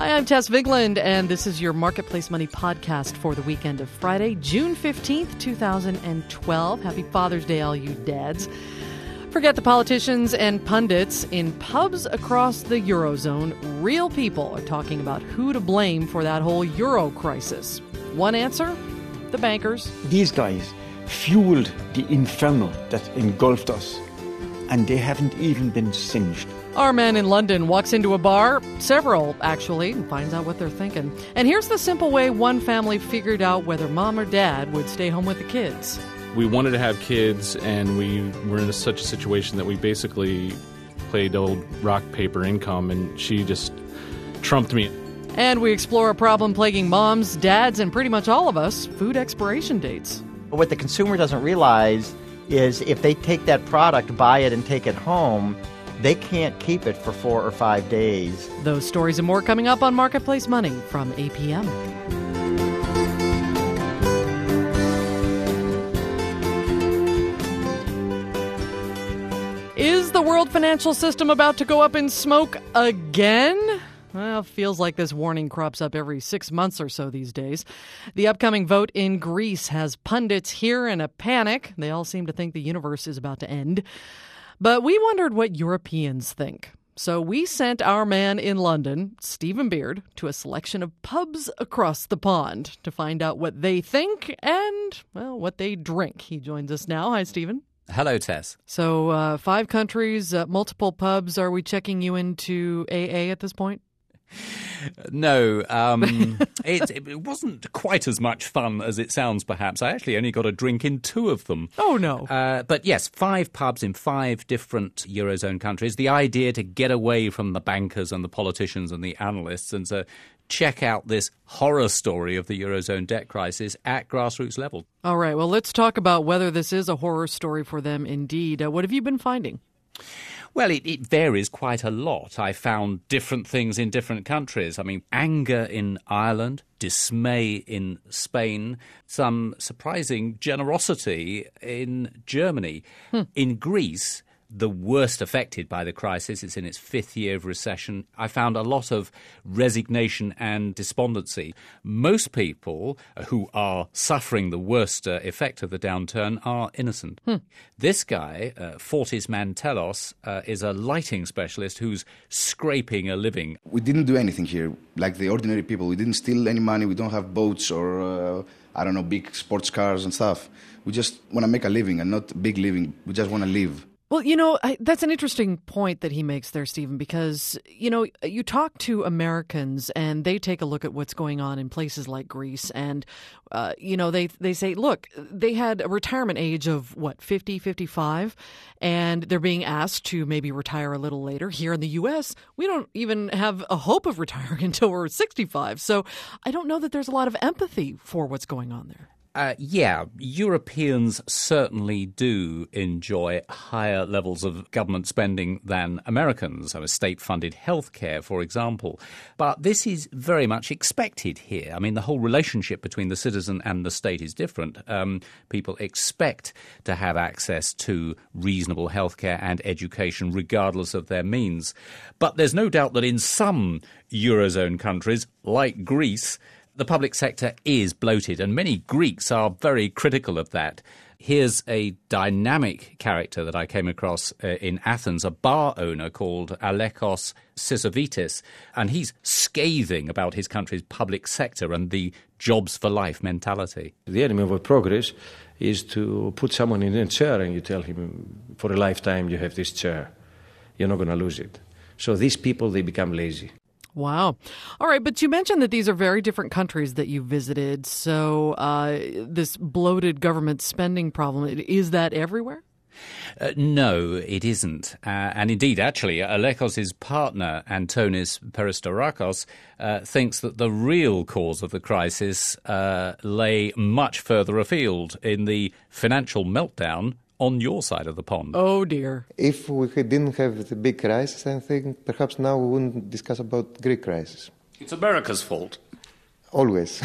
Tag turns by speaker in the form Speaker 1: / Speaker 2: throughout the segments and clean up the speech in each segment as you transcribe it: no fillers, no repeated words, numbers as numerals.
Speaker 1: Hi, I'm Tess Vigland, and this is your Marketplace Money podcast for the weekend of Friday, June 15th, 2012. Happy Father's Day, all you dads. Forget the politicians and pundits. In pubs across the Eurozone, real people are talking about who to blame for that whole Euro crisis. One answer? The bankers.
Speaker 2: These guys fueled the inferno that engulfed us, and they haven't even been singed.
Speaker 1: Our man in London walks into a bar, several actually, and finds out what they're thinking. And here's the simple way one family figured out whether mom or dad would stay home with the kids.
Speaker 3: We wanted to have kids, and we were in such a situation that we basically played old rock, paper, income, and she just trumped me.
Speaker 1: And we explore a problem plaguing moms, dads, and pretty much all of us, food expiration dates.
Speaker 4: What the consumer doesn't realize is if they take that product, buy it, and take it home, they can't keep it for 4 or 5 days.
Speaker 1: Those stories and more coming up on Marketplace Money from APM. Is the world financial system about to go up in smoke again? Well, feels like this warning crops up every 6 months or so these days. The upcoming vote in Greece has pundits here in a panic. They all seem to think the universe is about to end. But we wondered what Europeans think. So we sent our man in London, Stephen Beard, to a selection of pubs across the pond to find out what they think and, well, what they drink. He joins us now. Hi, Stephen.
Speaker 5: Hello, Tess.
Speaker 1: So 5 countries, multiple pubs. Are we checking you into AA at this point?
Speaker 5: No, it wasn't quite as much fun as it sounds, perhaps. I actually only got a drink in 2 of them.
Speaker 1: Oh, no.
Speaker 5: But yes, 5 pubs in 5 different Eurozone countries. The idea to get away from the bankers and the politicians and the analysts and to check out this horror story of the Eurozone debt crisis at grassroots level.
Speaker 1: All right, well, let's talk about whether this is a horror story for them indeed. What have you been finding?
Speaker 5: Well, it varies quite a lot. I found different things in different countries. I mean, anger in Ireland, dismay in Spain, some surprising generosity in Germany. In Greece, the worst affected by the crisis, it's in its 5th year of recession. I found a lot of resignation and despondency. Most people who are suffering the worst effect of the downturn are innocent. This guy, Fortis Mantelos, is a lighting specialist who's scraping a living.
Speaker 6: We didn't do anything here, like the ordinary people. We didn't steal any money. We don't have boats or, big sports cars and stuff. We just want to make a living and not big living. We just want to live.
Speaker 1: Well, that's an interesting point that he makes there, Stephen, because, you talk to Americans and they take a look at what's going on in places like Greece and, they say, look, they had a retirement age of, 50, 55, and they're being asked to maybe retire a little later. Here in the U.S., we don't even have a hope of retiring until we're 65. So I don't know that there's a lot of empathy for what's going on there.
Speaker 5: Europeans certainly do enjoy higher levels of government spending than Americans. State-funded healthcare, for example. But this is very much expected here. I mean, the whole relationship between the citizen and the state is different. People expect to have access to reasonable healthcare and education regardless of their means. But there's no doubt that in some Eurozone countries, like Greece, the public sector is bloated, and many Greeks are very critical of that. Here's a dynamic character that I came across in Athens, a bar owner called Alekos Sisovitis, and he's scathing about his country's public sector and the jobs for life mentality.
Speaker 7: The enemy of progress is to put someone in a chair and you tell him, for a lifetime you have this chair. You're not going to lose it. So these people, they become lazy.
Speaker 1: Wow. All right. But you mentioned that these are very different countries that you visited. So this bloated government spending problem, is that everywhere?
Speaker 5: No, it isn't. And indeed, actually, Alekos' partner, Antonis Peristorakos, thinks that the real cause of the crisis lay much further afield in the financial meltdown on your side of the pond.
Speaker 1: Oh, dear.
Speaker 8: If we didn't have the big crisis, I think perhaps now we wouldn't discuss about Greek crisis.
Speaker 5: It's America's fault.
Speaker 8: Always.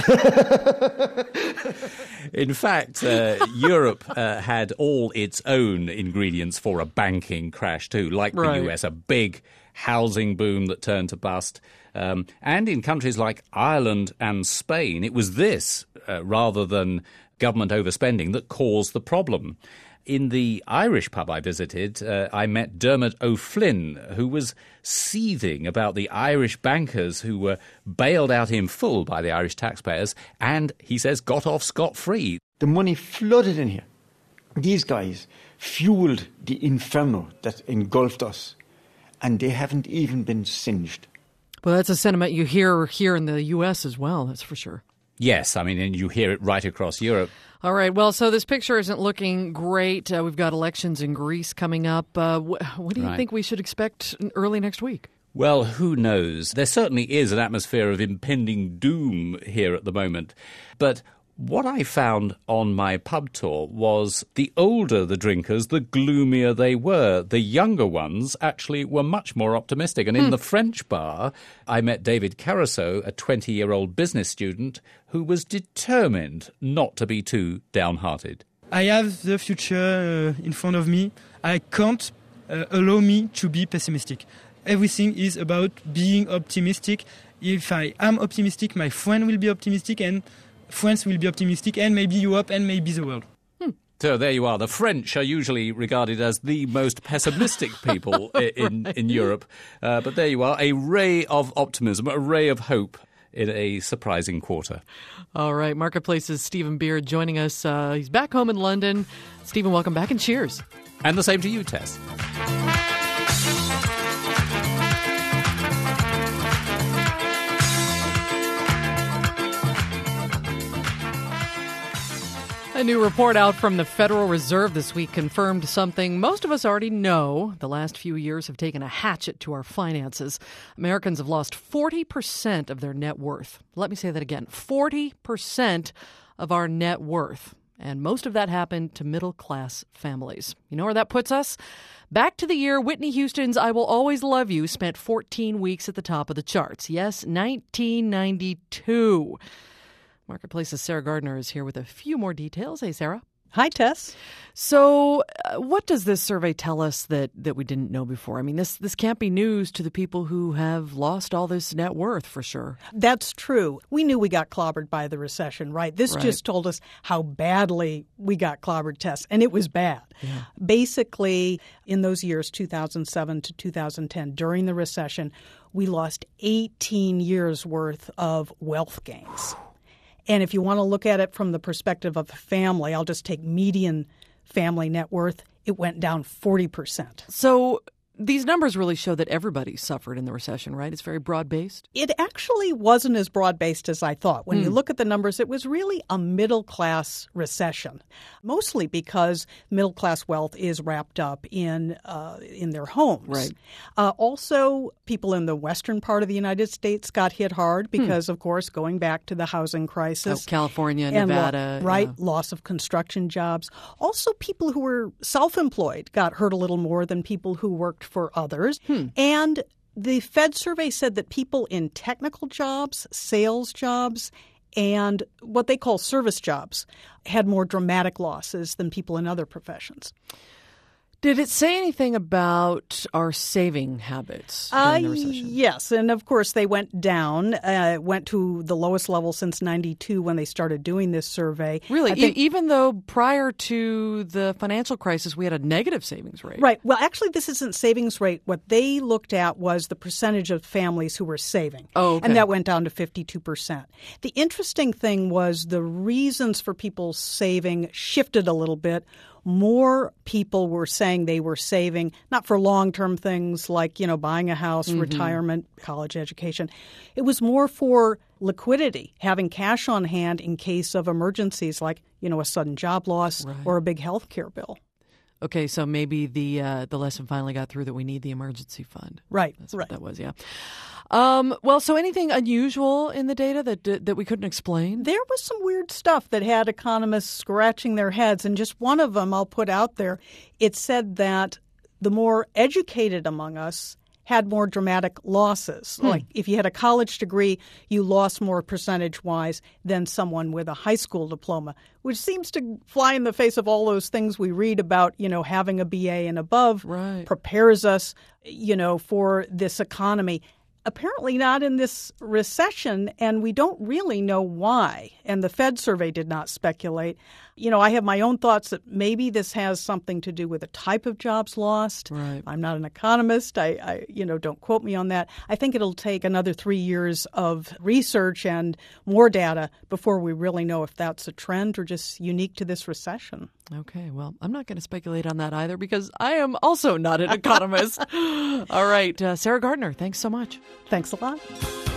Speaker 5: In fact, Europe had all its own ingredients for a banking crash too, like
Speaker 1: Right.
Speaker 5: the US, a big housing boom that turned to bust. And in countries like Ireland and Spain, it was this, rather than government overspending, that caused the problem. In the Irish pub I visited, I met Dermot O'Flynn, who was seething about the Irish bankers who were bailed out in full by the Irish taxpayers and, he says, got off scot-free.
Speaker 2: The money flooded in here. These guys fueled the inferno that engulfed us, and they haven't even been singed.
Speaker 1: Well, that's a sentiment you hear here in the U.S. as well, that's for sure.
Speaker 5: Yes, I mean, and you hear it right across Europe.
Speaker 1: All right. Well, so this picture isn't looking great. We've got elections in Greece coming up. What do you think we should expect early next week?
Speaker 5: Well, who knows? There certainly is an atmosphere of impending doom here at the moment. But what I found on my pub tour was the older the drinkers, the gloomier they were. The younger ones actually were much more optimistic. And in the French bar, I met David Caruso, a 20-year-old business student who was determined not to be too downhearted.
Speaker 9: I have the future in front of me. I can't allow me to be pessimistic. Everything is about being optimistic. If I am optimistic, my friend will be optimistic, and France will be optimistic, and maybe Europe, and maybe the world.
Speaker 5: So there you are. The French are usually regarded as the most pessimistic people in Europe. But there you are, a ray of optimism, a ray of hope in a surprising quarter.
Speaker 1: All right. Marketplace's Stephen Beard joining us. He's back home in London. Stephen, welcome back and cheers.
Speaker 5: And the same to you, Tess.
Speaker 1: A new report out from the Federal Reserve this week confirmed something most of us already know. The last few years have taken a hatchet to our finances. Americans have lost 40% of their net worth. Let me say that again. 40% of our net worth. And most of that happened to middle-class families. You know where that puts us? Back to the year Whitney Houston's I Will Always Love You spent 14 weeks at the top of the charts. Yes, 1992. Marketplace's Sarah Gardner is here with a few more details. Hey, Sarah.
Speaker 10: Hi, Tess.
Speaker 1: So what does this survey tell us that we didn't know before? I mean, this can't be news to the people who have lost all this net worth, for sure.
Speaker 10: That's true. We knew we got clobbered by the recession, right? This just told us how badly we got clobbered, Tess, and it was bad. Yeah. Basically, in those years, 2007 to 2010, during the recession, we lost 18 years' worth of wealth gains. And if you want to look at it from the perspective of a family, I'll just take median family net worth, it went down 40%.
Speaker 1: So these numbers really show that everybody suffered in the recession, right? It's very broad-based.
Speaker 10: It actually wasn't as broad-based as I thought. When you look at the numbers, it was really a middle-class recession, mostly because middle-class wealth is wrapped up in their homes.
Speaker 1: Right.
Speaker 10: Also, people in the western part of the United States got hit hard because, of course, going back to the housing crisis.
Speaker 1: California, Nevada.
Speaker 10: Loss of construction jobs. Also, people who were self-employed got hurt a little more than people who worked for others. And the Fed survey said that people in technical jobs, sales jobs, and what they call service jobs had more dramatic losses than people in other professions.
Speaker 1: Did it say anything about our saving habits during the recession?
Speaker 10: Yes, and of course they went down. It went to the lowest level since 92 when they started doing this survey.
Speaker 1: Really? Even though prior to the financial crisis we had a negative savings rate?
Speaker 10: Right. Well, actually, this isn't savings rate. What they looked at was the percentage of families who were saving.
Speaker 1: Oh, okay.
Speaker 10: And that went down to 52%. The interesting thing was the reasons for people saving shifted a little bit. More people were saying they were saving, not for long-term things like, buying a house, retirement, college education. It was more for liquidity, having cash on hand in case of emergencies like, a sudden job loss or a big health care bill.
Speaker 1: Okay, so maybe the lesson finally got through that we need the emergency fund.
Speaker 10: Right.
Speaker 1: That's what that was, yeah. Well, so anything unusual in the data that we couldn't explain?
Speaker 10: There was some weird stuff that had economists scratching their heads, and just one of them I'll put out there. It said that the more educated among us had more dramatic losses. Like if you had a college degree, you lost more percentage-wise than someone with a high school diploma, which seems to fly in the face of all those things we read about, having a BA and above prepares us, for this economy. Apparently not in this recession, and we don't really know why. And the Fed survey did not speculate. I have my own thoughts that maybe this has something to do with the type of jobs lost.
Speaker 1: Right.
Speaker 10: I'm not an economist. I don't quote me on that. I think it'll take another 3 years of research and more data before we really know if that's a trend or just unique to this recession.
Speaker 1: Okay, well, I'm not going to speculate on that either because I am also not an economist. All right, Sarah Gardner, thanks so much.
Speaker 10: Thanks a lot.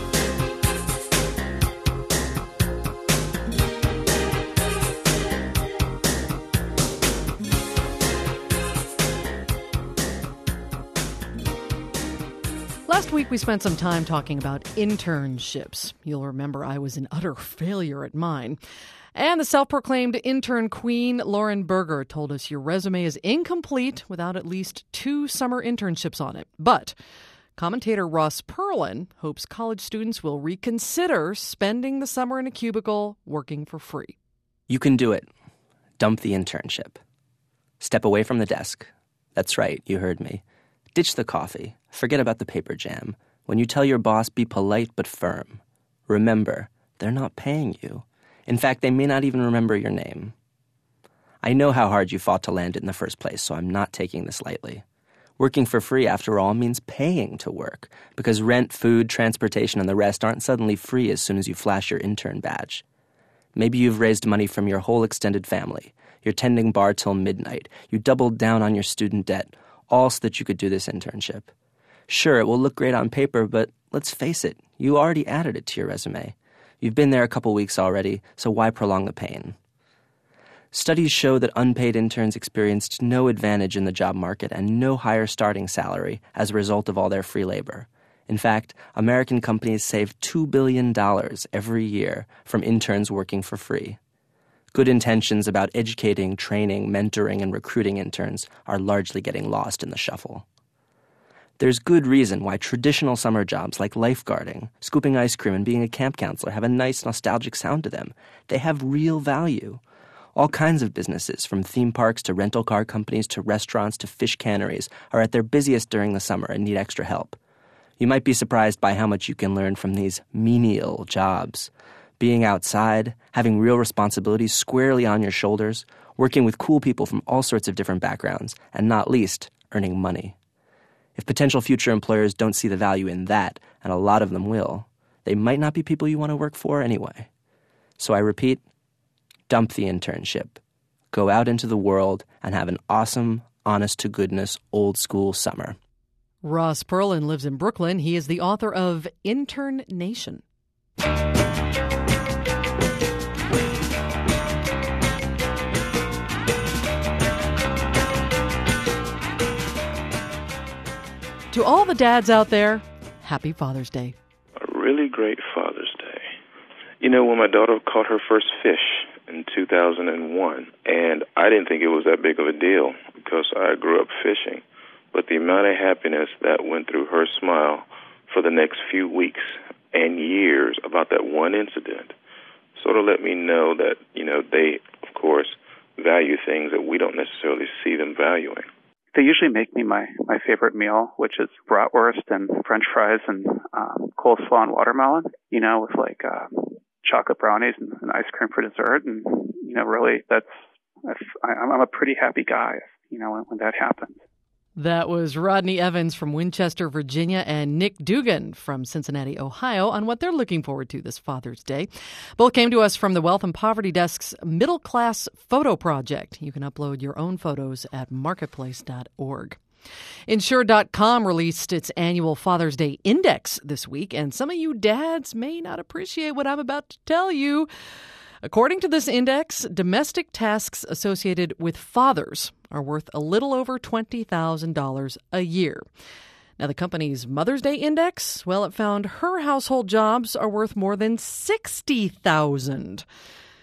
Speaker 1: Last week, we spent some time talking about internships. You'll remember I was an utter failure at mine. And the self-proclaimed intern queen, Lauren Berger, told us your resume is incomplete without at least 2 summer internships on it. But commentator Ross Perlin hopes college students will reconsider spending the summer in a cubicle working for free.
Speaker 11: You can do it. Dump the internship. Step away from the desk. That's right, you heard me. Ditch the coffee. Forget about the paper jam. When you tell your boss, be polite but firm. Remember, they're not paying you. In fact, they may not even remember your name. I know how hard you fought to land it in the first place, so I'm not taking this lightly. Working for free, after all, means paying to work, because rent, food, transportation, and the rest aren't suddenly free as soon as you flash your intern badge. Maybe you've raised money from your whole extended family. You're tending bar till midnight. You doubled down on your student debt, all so that you could do this internship. Sure, it will look great on paper, but let's face it, you already added it to your resume. You've been there a couple weeks already, so why prolong the pain? Studies show that unpaid interns experienced no advantage in the job market and no higher starting salary as a result of all their free labor. In fact, American companies save $2 billion every year from interns working for free. Good intentions about educating, training, mentoring, and recruiting interns are largely getting lost in the shuffle. There's good reason why traditional summer jobs like lifeguarding, scooping ice cream, and being a camp counselor have a nice nostalgic sound to them. They have real value. All kinds of businesses, from theme parks to rental car companies to restaurants to fish canneries, are at their busiest during the summer and need extra help. You might be surprised by how much you can learn from these menial jobs. Being outside, having real responsibilities squarely on your shoulders, working with cool people from all sorts of different backgrounds, and not least, earning money. If potential future employers don't see the value in that, and a lot of them will, they might not be people you want to work for anyway. So I repeat, dump the internship. Go out into the world and have an awesome, honest-to-goodness, old-school summer.
Speaker 1: Ross Perlin lives in Brooklyn. He is the author of Intern Nation. To all the dads out there, happy Father's Day.
Speaker 12: A really great Father's Day. When my daughter caught her first fish in 2001, and I didn't think it was that big of a deal because I grew up fishing, but the amount of happiness that went through her smile for the next few weeks and years about that one incident sort of let me know that, they, of course, value things that we don't necessarily see them valuing.
Speaker 13: They usually make me my favorite meal, which is bratwurst and French fries and coleslaw and watermelon, with chocolate brownies and ice cream for dessert. And, really, I'm a pretty happy guy, when that happens.
Speaker 1: That was Rodney Evans from Winchester, Virginia, and Nick Dugan from Cincinnati, Ohio, on what they're looking forward to this Father's Day. Both came to us from the Wealth and Poverty Desk's Middle Class Photo Project. You can upload your own photos at marketplace.org. Insure.com released its annual Father's Day Index this week, and some of you dads may not appreciate what I'm about to tell you. According to this index, domestic tasks associated with fathers are worth a little over $20,000 a year. Now, the company's Mother's Day Index, well, it found her household jobs are worth more than $60,000.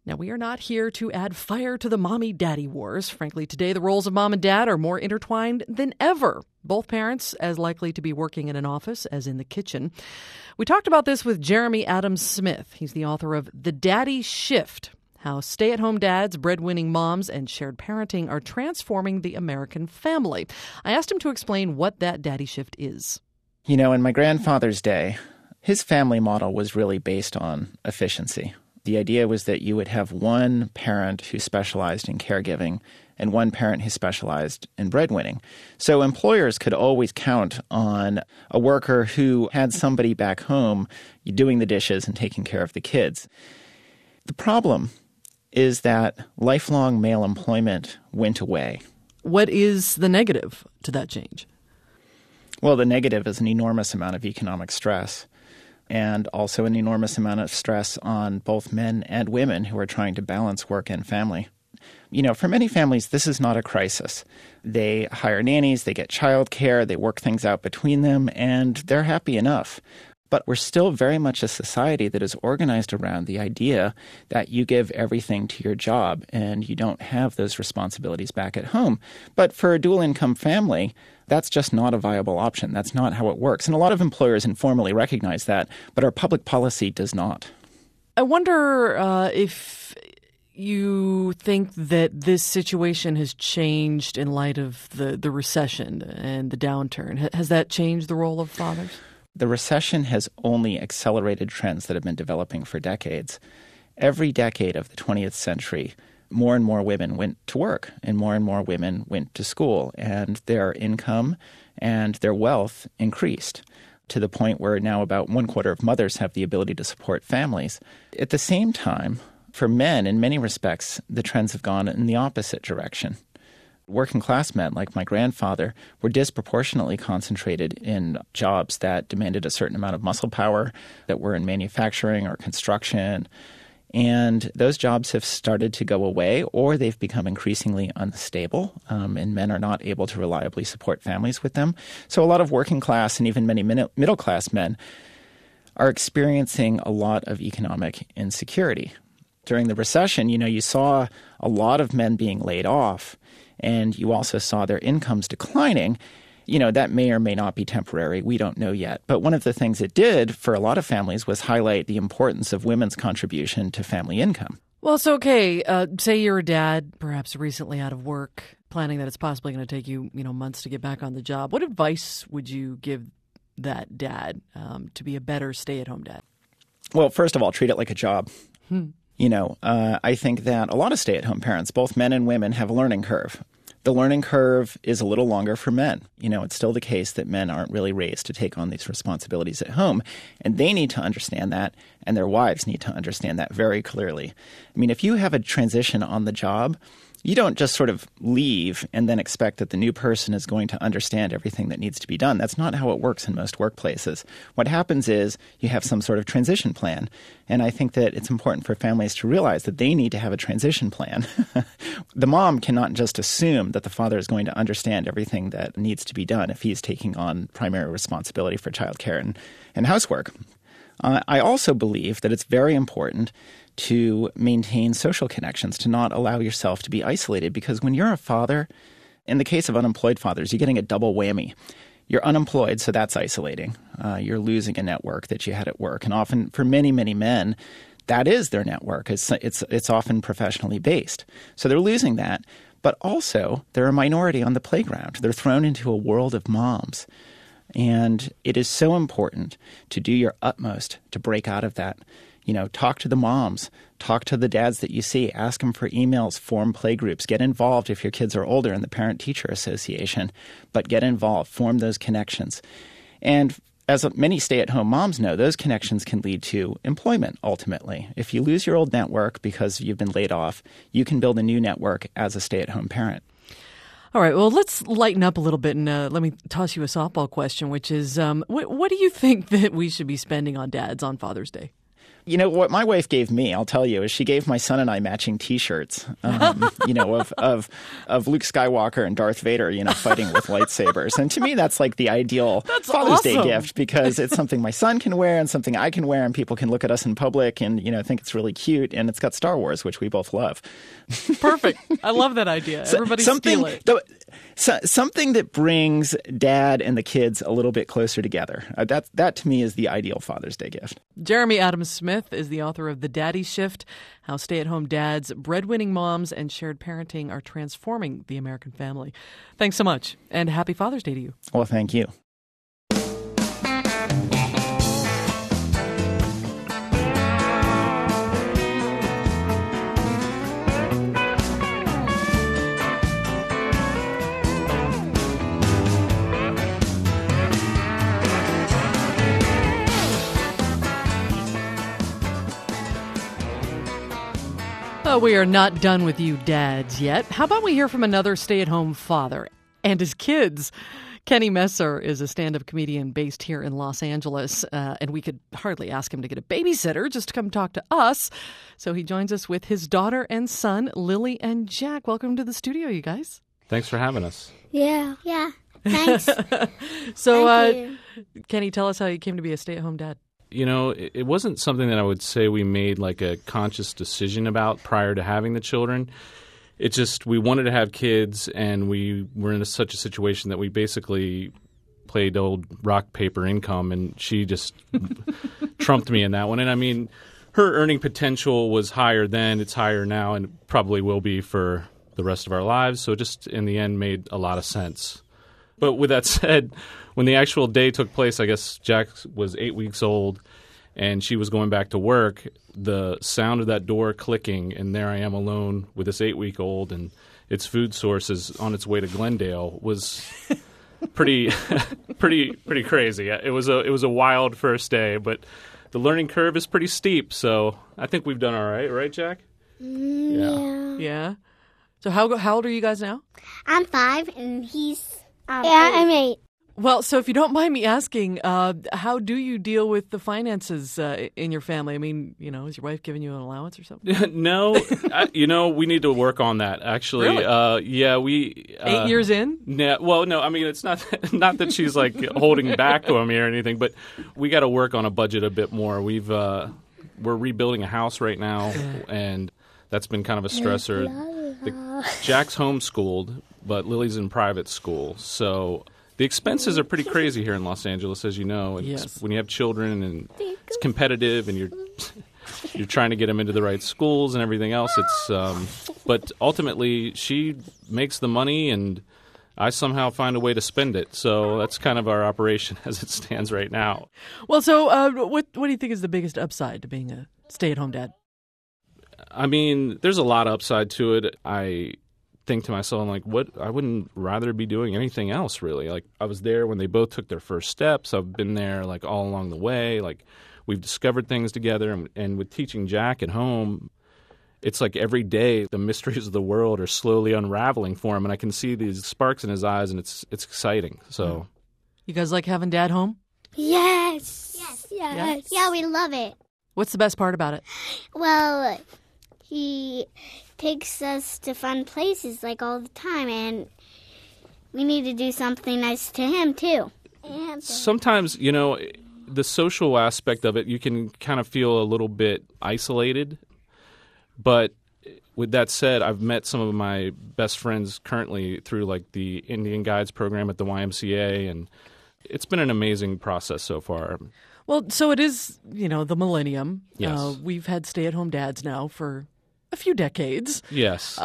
Speaker 1: Now, we are not here to add fire to the mommy-daddy wars. Frankly, today the roles of mom and dad are more intertwined than ever. Both parents as likely to be working in an office as in the kitchen. We talked about this with Jeremy Adams-Smith. He's the author of The Daddy Shift: How Stay-at-Home Dads, Breadwinning Moms, and Shared Parenting Are Transforming the American Family. I asked him to explain what that daddy shift is.
Speaker 14: You know, in my grandfather's day, his family model was really based on efficiency. The idea was that you would have one parent who specialized in caregiving and one parent who specialized in breadwinning. So employers could always count on a worker who had somebody back home doing the dishes and taking care of the kids. The problem is that lifelong male employment went away.
Speaker 1: What is the negative to that change?
Speaker 14: Well, the negative is an enormous amount of economic stress, and also an enormous amount of stress on both men and women who are trying to balance work and family. You know, for many families, this is not a crisis. They hire nannies, they get childcare, they work things out between them, and they're happy enough. But we're still very much a society that is organized around the idea that you give everything to your job and you don't have those responsibilities back at home. But for a dual-income family, that's just not a viable option. That's not how it works. And a lot of employers informally recognize that, but our public policy does not.
Speaker 1: I wonder if you think that this situation has changed in light of the recession and the downturn. Has that changed the role of fathers?
Speaker 14: The recession has only accelerated trends that have been developing for decades. Every decade of the 20th century, more and more women went to work and more women went to school, and their income and their wealth increased to the point where now about 1/4 of mothers have the ability to support families. At the same time, for men, in many respects, the trends have gone in the opposite direction. Working class men, like my grandfather, were disproportionately concentrated in jobs that demanded a certain amount of muscle power, that were in manufacturing or construction. And those jobs have started to go away, or they've become increasingly unstable, and men are not able to reliably support families with them. So a lot of working class and even many middle class men are experiencing a lot of economic insecurity. During the recession, you know, you saw a lot of men being laid off, and you also saw their incomes declining. You know, that may or may not be temporary. We don't know yet. But one of the things it did for a lot of families was highlight the importance of women's contribution to family income.
Speaker 1: Well, so, okay, say you're a dad, perhaps recently out of work, planning that it's possibly going to take you, months to get back on the job. What advice would you give that dad to be a better stay-at-home dad?
Speaker 14: Well, first of all, treat it like a job. I think that a lot of stay-at-home parents, both men and women, have a learning curve. The learning curve is a little longer for men. It's still the case that men aren't really raised to take on these responsibilities at home, and they need to understand that, and their wives need to understand that very clearly. I mean, if you have a transition on the job, you don't just sort of leave and then expect that the new person is going to understand everything that needs to be done. That's not how it works in most workplaces. What happens is you have some sort of transition plan. And I think that it's important for families to realize that they need to have a transition plan. The mom cannot just assume that the father is going to understand everything that needs to be done if he's taking on primary responsibility for childcare and housework. I also believe that it's very important to maintain social connections, to not allow yourself to be isolated. Because when you're a father, in the case of unemployed fathers, you're getting a double whammy. You're unemployed, so that's isolating. You're losing a network that you had at work. And often for many, many men, that is their network. It's often professionally based. So they're losing that. But also, they're a minority on the playground. They're thrown into a world of moms. And it is so important to do your utmost to break out of that. Talk to the moms, talk to the dads that you see, ask them for emails, form play groups, get involved if your kids are older in the Parent-Teacher Association, but get involved, form those connections. And as many stay-at-home moms know, those connections can lead to employment ultimately. If you lose your old network because you've been laid off, you can build a new network as a stay-at-home parent.
Speaker 1: All right, well, let's lighten up a little bit and let me toss you a softball question, which is what do you think that we should be spending on dads on Father's Day?
Speaker 14: You know, what my wife gave me, I'll tell you, is she gave my son and I matching T-shirts, you know, of Luke Skywalker and Darth Vader, you know, fighting with lightsabers. And to me, that's like the ideal Father's Day gift, because it's something my son can wear and something I can wear, and people can look at us in public and, you know, think it's really cute. And it's got Star Wars, which we both love.
Speaker 1: Perfect. I love that idea. Everybody steal it.
Speaker 14: Something that brings dad and the kids a little bit closer together. That to me is the ideal Father's Day gift.
Speaker 1: Jeremy Adams-Smith is the author of The Daddy Shift, How Stay-at-Home Dads, Breadwinning Moms, and Shared Parenting Are Transforming the American Family. Thanks so much, and happy Father's Day to you.
Speaker 14: Well, thank you.
Speaker 1: We are not done with you dads yet. How about we hear from another stay-at-home father and his kids? Kenny Messer is a stand-up comedian based here in Los Angeles, and we could hardly ask him to get a babysitter just to come talk to us. So he joins us with his daughter and son, Lily and Jack. Welcome to the studio, you guys.
Speaker 3: Thanks for having us.
Speaker 15: Yeah. Thanks.
Speaker 1: So,
Speaker 15: Thank you.
Speaker 1: Kenny, tell us how you came to be a stay-at-home dad.
Speaker 3: You know, it wasn't something that I would say we made like a conscious decision about prior to having the children. It's just we wanted to have kids, and we were in such a situation that we basically played old rock, paper, income, and she just trumped me in that one. And I mean, her earning potential was higher then, it's higher now, and probably will be for the rest of our lives. So it just in the end made a lot of sense. But with that said, when the actual day took place, I guess Jack was 8 weeks old and she was going back to work. The sound of that door clicking, and there I am alone with this 8-week-old and its food sources on its way to Glendale was pretty crazy. It was a wild first day, but the learning curve is pretty steep. So I think we've done all right, Jack?
Speaker 1: Yeah. So how old are you guys now?
Speaker 15: I'm 5 and he's I'm 8.
Speaker 1: Well, so if you don't mind me asking, how do you deal with the finances in your family? I mean, you know, is your wife giving you an allowance or something?
Speaker 3: No. We need to work on that, actually.
Speaker 1: Really?
Speaker 3: We
Speaker 1: 8 years in?
Speaker 3: Yeah. Well, no, I mean, it's not that she's like holding back on me or anything, but we got to work on a budget a bit more. We're rebuilding a house right now, and that's been kind of a stressor. Jack's homeschooled, but Lily's in private school, so the expenses are pretty crazy here in Los Angeles, as you know. And
Speaker 1: yes.
Speaker 3: When you have children and it's competitive, and you're trying to get them into the right schools and everything else. But ultimately, she makes the money, and I somehow find a way to spend it. So that's kind of our operation as it stands right now.
Speaker 1: Well, so what do you think is the biggest upside to being a stay-at-home dad?
Speaker 3: I mean, there's a lot of upside to it. I think to myself, I'm like, I wouldn't rather be doing anything else, really. Like, I was there when they both took their first steps. I've been there, like, all along the way. Like, we've discovered things together. And with teaching Jack at home, it's like every day the mysteries of the world are slowly unraveling for him. And I can see these sparks in his eyes, and it's exciting. So,
Speaker 1: you guys like having Dad home?
Speaker 15: Yes. Yeah, we love it.
Speaker 1: What's the best part about it?
Speaker 15: Well, he takes us to fun places like all the time, and we need to do something nice to him too.
Speaker 3: Sometimes, the social aspect of it, you can kind of feel a little bit isolated. But with that said, I've met some of my best friends currently through like the Indian Guides program at the YMCA, and it's been an amazing process so far.
Speaker 1: Well, so it is, the millennium.
Speaker 3: Yes.
Speaker 1: We've had stay-at-home dads now for a few decades.
Speaker 3: Yes.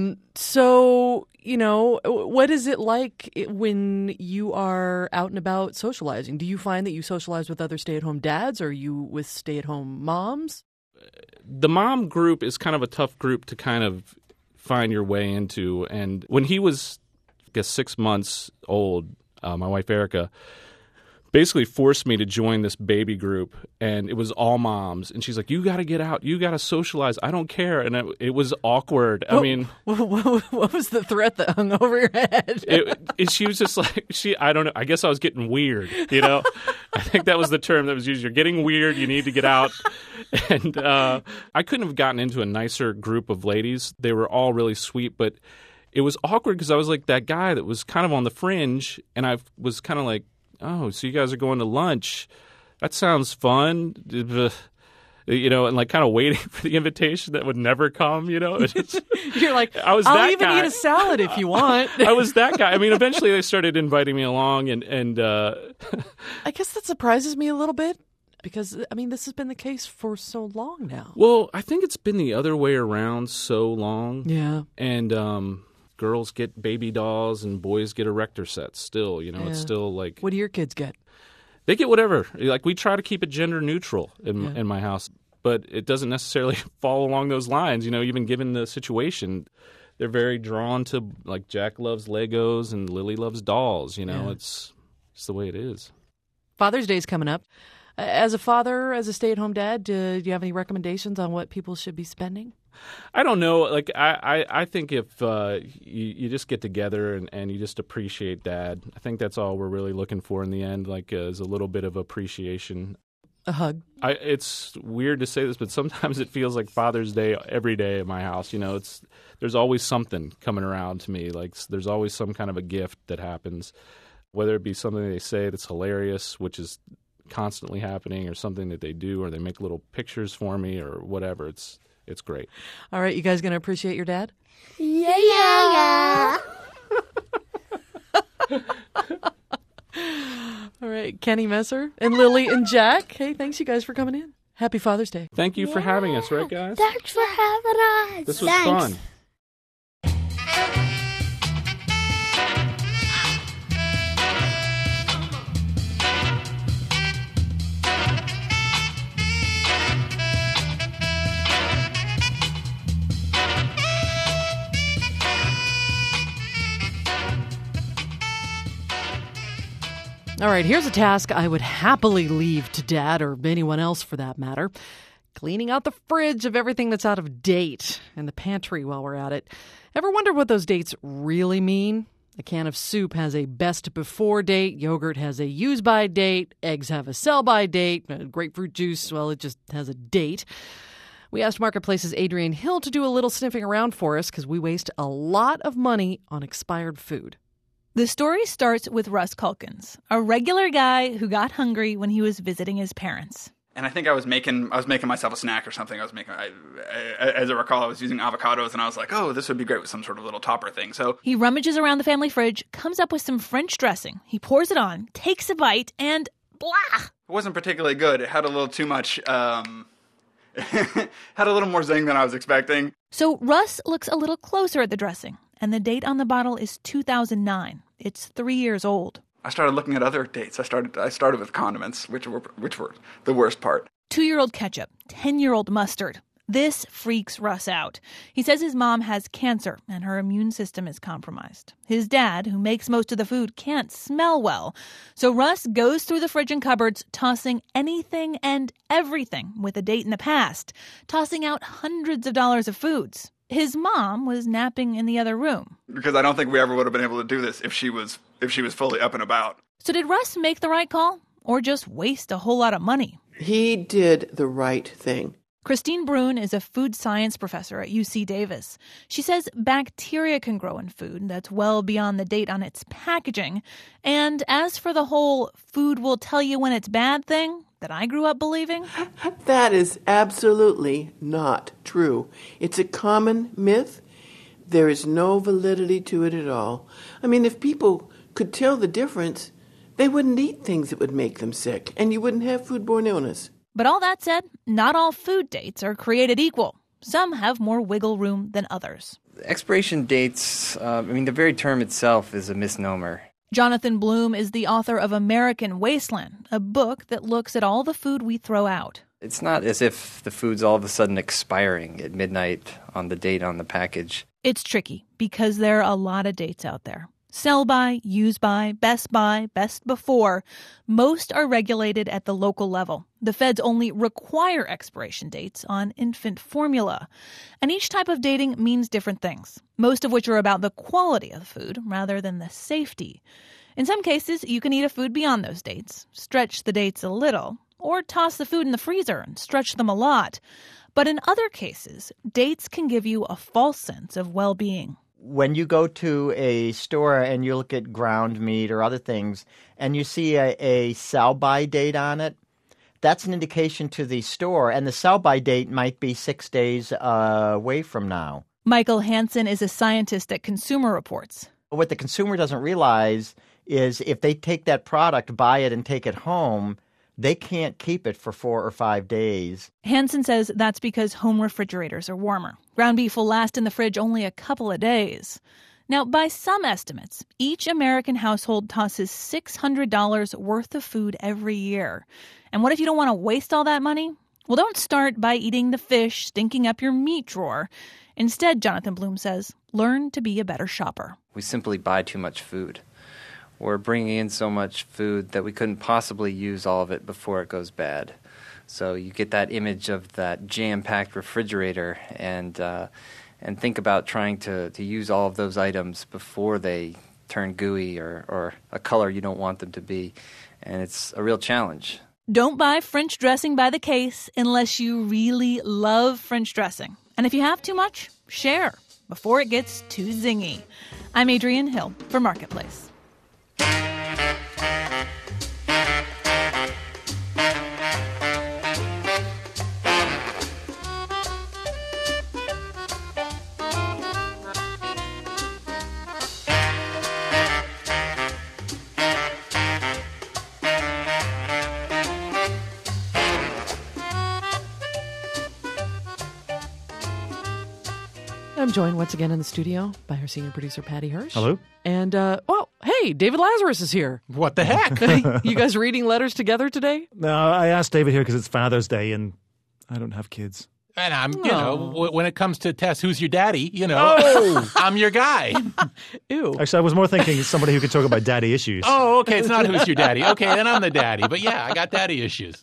Speaker 1: So, what is it like when you are out and about socializing? Do you find that you socialize with other stay-at-home dads, or are you with stay-at-home moms?
Speaker 3: The mom group is kind of a tough group to kind of find your way into. And when he was, 6 months old, my wife Erica basically forced me to join this baby group, and it was all moms. And she's like, you got to get out. You got to socialize. I don't care. And it was awkward.
Speaker 1: What was the threat that hung over your head?
Speaker 3: She was just like, I don't know. I guess I was getting weird, I think that was the term that was used. You're getting weird. You need to get out. And I couldn't have gotten into a nicer group of ladies. They were all really sweet, but it was awkward because I was like that guy that was kind of on the fringe, and I was kind of like, oh, so you guys are going to lunch. That sounds fun. And like kind of waiting for the invitation that would never come,
Speaker 1: You're like,
Speaker 3: I'll
Speaker 1: even eat a salad if you want.
Speaker 3: I was that guy. I mean, eventually they started inviting me along, and
Speaker 1: I guess that surprises me a little bit because, I mean, this has been the case for so long now.
Speaker 3: Well, I think it's been the other way around so long.
Speaker 1: Yeah.
Speaker 3: And girls get baby dolls and boys get erector sets still, It's still like...
Speaker 1: What do your kids get?
Speaker 3: They get whatever. Like, we try to keep it gender neutral in my house, but it doesn't necessarily fall along those lines. Even given the situation, they're very drawn to, like, Jack loves Legos and Lily loves dolls. It's the way it is.
Speaker 1: Father's Day is coming up. As a father, as a stay-at-home dad, do you have any recommendations on what people should be spending?
Speaker 3: I don't know. Like, I think if you just get together and you just appreciate Dad, I think that's all we're really looking for in the end, like is a little bit of appreciation.
Speaker 1: A hug.
Speaker 3: It's weird to say this, but sometimes it feels like Father's Day every day at my house. There's always something coming around to me. Like, there's always some kind of a gift that happens, whether it be something they say that's hilarious, which is constantly happening, or something that they do, or they make little pictures for me, or whatever. It's great.
Speaker 1: All right, you guys going to appreciate your dad?
Speaker 15: Yeah.
Speaker 1: All right, Kenny Messer and Lily and Jack. Hey, thanks you guys for coming in. Happy Father's Day.
Speaker 3: Thank you for having us, right, guys?
Speaker 15: Thanks for having us.
Speaker 3: This was fun.
Speaker 1: All right, here's a task I would happily leave to Dad, or anyone else for that matter. Cleaning out the fridge of everything that's out of date, and the pantry while we're at it. Ever wonder what those dates really mean? A can of soup has a best before date, yogurt has a use by date, eggs have a sell by date, grapefruit juice, well, it just has a date. We asked Marketplace's Adrienne Hill to do a little sniffing around for us because we waste a lot of money on expired food.
Speaker 16: The story starts with Russ Culkins, a regular guy who got hungry when he was visiting his parents.
Speaker 17: And I think I was making myself a snack or something. As I recall, I was using avocados, and I was like, oh, this would be great with some sort of little topper thing. So
Speaker 16: he rummages around the family fridge, comes up with some French dressing. He pours it on, takes a bite, and blah!
Speaker 17: It wasn't particularly good. It had a little too much, had a little more zing than I was expecting.
Speaker 16: So Russ looks a little closer at the dressing, and the date on the bottle is 2009. It's 3 years old.
Speaker 17: I started looking at other dates. I started with condiments, which were the worst part.
Speaker 16: 2-year-old ketchup, 10-year-old mustard. This freaks Russ out. He says his mom has cancer and her immune system is compromised. His dad, who makes most of the food, can't smell well. So Russ goes through the fridge and cupboards, tossing anything and everything with a date in the past, tossing out hundreds of dollars of foods. His mom was napping in the other room.
Speaker 17: Because I don't think we ever would have been able to do this if she was fully up and about.
Speaker 16: So did Russ make the right call or just waste a whole lot of money?
Speaker 18: He did the right thing.
Speaker 16: Christine Brun is a food science professor at UC Davis. She says bacteria can grow in food that's well beyond the date on its packaging. And as for the whole food will tell you when it's bad thing that I grew up believing,
Speaker 18: that is absolutely not true. It's a common myth. There is no validity to it at all. I mean, if people could tell the difference, they wouldn't eat things that would make them sick, and you wouldn't have foodborne illness.
Speaker 16: But all that said, not all food dates are created equal. Some have more wiggle room than others.
Speaker 19: Expiration dates, the very term itself is a misnomer.
Speaker 16: Jonathan Bloom is the author of American Wasteland, a book that looks at all the food we throw out.
Speaker 19: It's not as if the food's all of a sudden expiring at midnight on the date on the package.
Speaker 16: It's tricky because there are a lot of dates out there. Sell by, use by, best before. Most are regulated at the local level. The feds only require expiration dates on infant formula. And each type of dating means different things, most of which are about the quality of the food rather than the safety. In some cases, you can eat a food beyond those dates, stretch the dates a little, or toss the food in the freezer and stretch them a lot. But in other cases, dates can give you a false sense of well-being.
Speaker 4: When you go to a store and you look at ground meat or other things and you see a sell-by date on it, that's an indication to the store, and the sell-by date might be 6 days away from now.
Speaker 16: Michael Hansen is a scientist at Consumer Reports.
Speaker 4: What the consumer doesn't realize is if they take that product, buy it, and take it home, they can't keep it for 4 or 5 days.
Speaker 16: Hansen says that's because home refrigerators are warmer. Ground beef will last in the fridge only a couple of days. Now, by some estimates, each American household tosses $600 worth of food every year. And what if you don't want to waste all that money? Well, don't start by eating the fish stinking up your meat drawer. Instead, Jonathan Bloom says, learn to be a better shopper.
Speaker 19: We simply buy too much food. We're bringing in so much food that we couldn't possibly use all of it before it goes bad. So you get that image of that jam-packed refrigerator and think about trying to use all of those items before they turn gooey or a color you don't want them to be. And it's a real challenge.
Speaker 16: Don't buy French dressing by the case unless you really love French dressing. And if you have too much, share before it gets too zingy. I'm Adrienne Hill for Marketplace.
Speaker 1: I'm joined once again in the studio by our senior producer, Patty Hirsch.
Speaker 20: Hello.
Speaker 1: And, hey, David Lazarus is here.
Speaker 20: What the heck?
Speaker 1: You guys reading letters together today?
Speaker 20: No, I asked David here because it's Father's Day and I don't have kids.
Speaker 21: And I'm, when it comes to Tess, who's your daddy, I'm your guy.
Speaker 1: Ew.
Speaker 20: Actually, I was more thinking somebody who could talk about daddy issues.
Speaker 21: Oh, okay. It's not who's your daddy. Okay, then I'm the daddy. But yeah, I got daddy issues.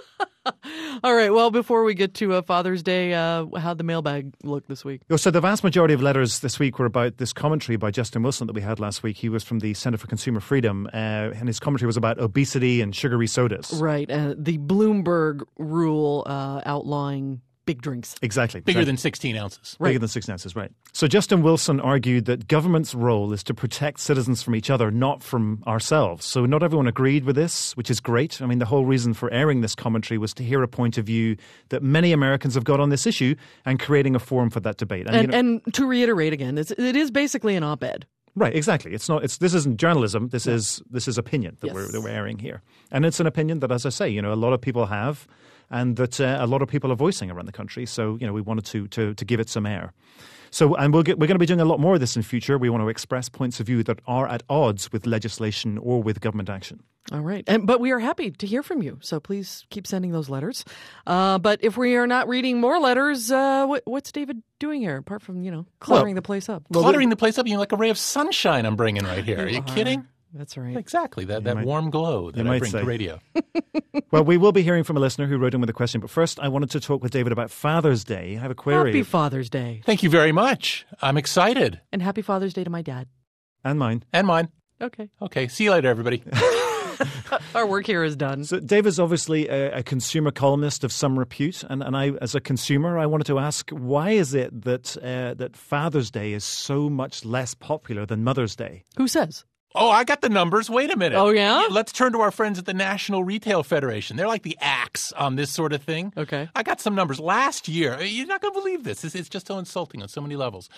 Speaker 1: All right. Well, before we get to Father's Day, how'd the mailbag look this week?
Speaker 20: So the vast majority of letters this week were about this commentary by Justin Wilson that we had last week. He was from the Center for Consumer Freedom, and his commentary was about obesity and sugary sodas.
Speaker 1: Right. The Bloomberg rule outlawing big drinks.
Speaker 20: Exactly.
Speaker 21: Bigger than 16 ounces.
Speaker 20: Right. Bigger than 16 ounces, right. So Justin Wilson argued that government's role is to protect citizens from each other, not from ourselves. So not everyone agreed with this, which is great. I mean, the whole reason for airing this commentary was to hear a point of view that many Americans have got on this issue and creating a forum for that debate.
Speaker 1: And to reiterate again, it is basically an op-ed.
Speaker 20: Right, exactly. This isn't journalism. This is opinion that we're airing here, and it's an opinion that, as I say, a lot of people have, and that a lot of people are voicing around the country. So we wanted to give it some air. So, and we're going to be doing a lot more of this in future. We want to express points of view that are at odds with legislation or with government action.
Speaker 1: All right. But we are happy to hear from you. So please keep sending those letters. But if we are not reading more letters, what's David doing here, apart from, cluttering the place up?
Speaker 21: Cluttering the place up, like a ray of sunshine I'm bringing right here. Are you kidding?
Speaker 1: That's right.
Speaker 21: Exactly. That warm glow that I bring to radio.
Speaker 20: Well, we will be hearing from a listener who wrote in with a question. But first, I wanted to talk with David about Father's Day. I have a query.
Speaker 1: Happy Father's Day.
Speaker 21: Thank you very much. I'm excited.
Speaker 1: And happy Father's Day to my dad.
Speaker 20: And mine.
Speaker 21: And mine.
Speaker 1: Okay.
Speaker 21: See you later, everybody.
Speaker 1: Our work here is done.
Speaker 20: So David's obviously a consumer columnist of some repute, and I, as a consumer, I wanted to ask, why is it that Father's Day is so much less popular than Mother's Day?
Speaker 1: Who says?
Speaker 21: Oh, I got the numbers. Wait a minute.
Speaker 1: Oh, yeah?
Speaker 21: Let's turn to our friends at the National Retail Federation. They're like the axe on this sort of thing.
Speaker 1: Okay.
Speaker 21: I got some numbers. Last year, you're not going to believe this. It's just so insulting on so many levels.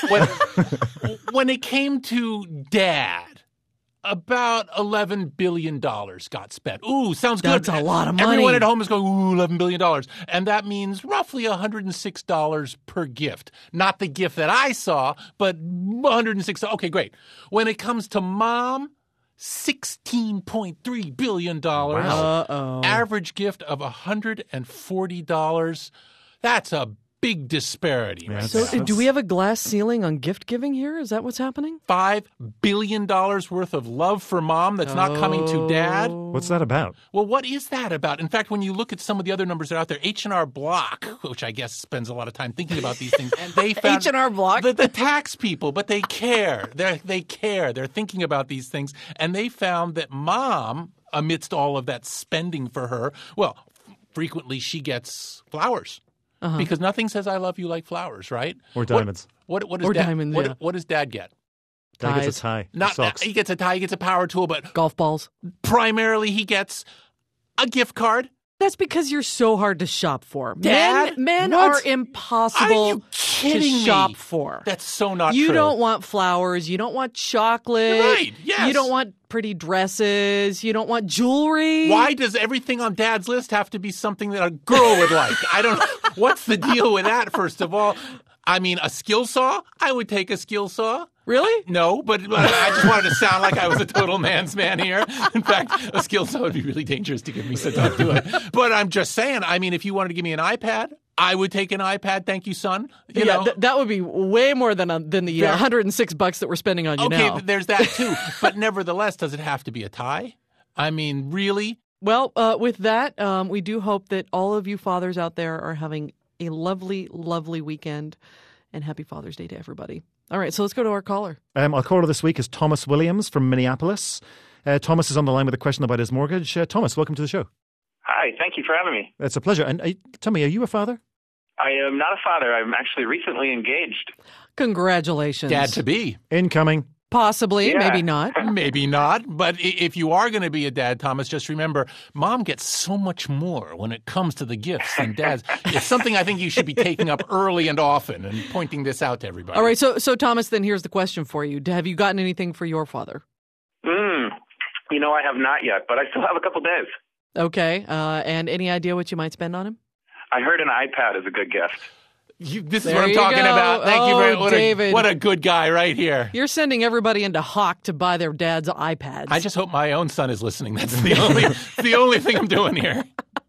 Speaker 21: When it came to dad, about $11 billion got spent. Ooh, sounds good.
Speaker 1: That's a lot of money.
Speaker 21: Everyone at home is going, ooh, $11 billion. And that means roughly $106 per gift. Not the gift that I saw, but $106. Okay, great. When it comes to mom, $16.3 billion.
Speaker 1: Wow.
Speaker 21: Average gift of $140. That's a big disparity. Right
Speaker 1: So
Speaker 21: now.
Speaker 1: do we have a glass ceiling on gift giving here? Is that what's happening?
Speaker 21: $5 billion worth of love for mom that's not coming to dad.
Speaker 20: What's that about?
Speaker 21: Well, what is that about? In fact, when you look at some of the other numbers that are out there, H&R Block, which I guess spends a lot of time thinking about these things, and they found
Speaker 1: H&R Block?
Speaker 21: the tax people, but they care. They care. They're thinking about these things, and they found that mom, amidst all of that spending for her, well, frequently she gets flowers. Because nothing says I love you like flowers, right?
Speaker 20: Or diamonds.
Speaker 21: What does
Speaker 1: Or
Speaker 21: dad,
Speaker 1: diamonds,
Speaker 21: what,
Speaker 1: yeah.
Speaker 21: what does dad get?
Speaker 20: Dad gets a tie.
Speaker 21: Not
Speaker 20: socks.
Speaker 21: He gets a tie, he gets a power tool, but
Speaker 1: golf balls.
Speaker 21: Primarily he gets a gift card.
Speaker 1: That's because you're so hard to shop for.
Speaker 21: Dad?
Speaker 1: Men
Speaker 21: What?
Speaker 1: are impossible
Speaker 21: Are you kidding
Speaker 1: to
Speaker 21: me?
Speaker 1: shop for.
Speaker 21: That's so not
Speaker 1: You
Speaker 21: true.
Speaker 1: don't want flowers. You don't want chocolate.
Speaker 21: You're right, yes.
Speaker 1: You don't want pretty dresses. You don't want jewelry.
Speaker 21: Why does everything on Dad's list have to be something that a girl would like? I don't know. What's the deal with that, first of all? I mean, a skill saw? I would take a skill saw.
Speaker 1: Really?
Speaker 21: No, but I just wanted to sound like I was a total man's man here. In fact, a skill saw would be really dangerous to give me, so don't do it. But I'm just saying, I mean, if you wanted to give me an iPad, I would take an iPad. Thank you, son. You know?
Speaker 1: That would be way more than the $106 that we're spending on you now.
Speaker 21: Okay, there's that too. But nevertheless, does it have to be a tie? I mean, really?
Speaker 1: Well, with that, we do hope that all of you fathers out there are having a lovely, lovely weekend, and happy Father's Day to everybody. All right, so let's go to our caller.
Speaker 20: Our caller this week is Thomas Williams from Minneapolis. Thomas is on the line with a question about his mortgage. Thomas, welcome to the show.
Speaker 6: Hi, thank you for having me.
Speaker 20: It's a pleasure. And tell me, are you a father?
Speaker 6: I am not a father. I'm actually recently engaged.
Speaker 1: Congratulations.
Speaker 21: Dad-to-be.
Speaker 20: Incoming.
Speaker 1: Possibly,
Speaker 6: Yeah.
Speaker 1: maybe not.
Speaker 21: Maybe not. But if you are going to be a dad, Thomas, just remember, Mom gets so much more when it comes to the gifts than Dad's. It's something I think you should be taking up early and often and pointing this out to everybody.
Speaker 1: All right, so Thomas, then here's the question for you. Have you gotten anything for your father?
Speaker 6: You know, I have not yet, but I still have a couple days.
Speaker 1: Okay, and any idea what you might spend on him?
Speaker 6: I heard an iPad is a good gift.
Speaker 21: This is
Speaker 1: There
Speaker 21: what I'm
Speaker 1: you
Speaker 21: talking
Speaker 1: go.
Speaker 21: about. Thank you very much.
Speaker 1: David.
Speaker 21: What a good guy right here.
Speaker 1: You're sending everybody into Hawk to buy their dad's iPads.
Speaker 21: I just hope my own son is listening. That's the only thing I'm doing here.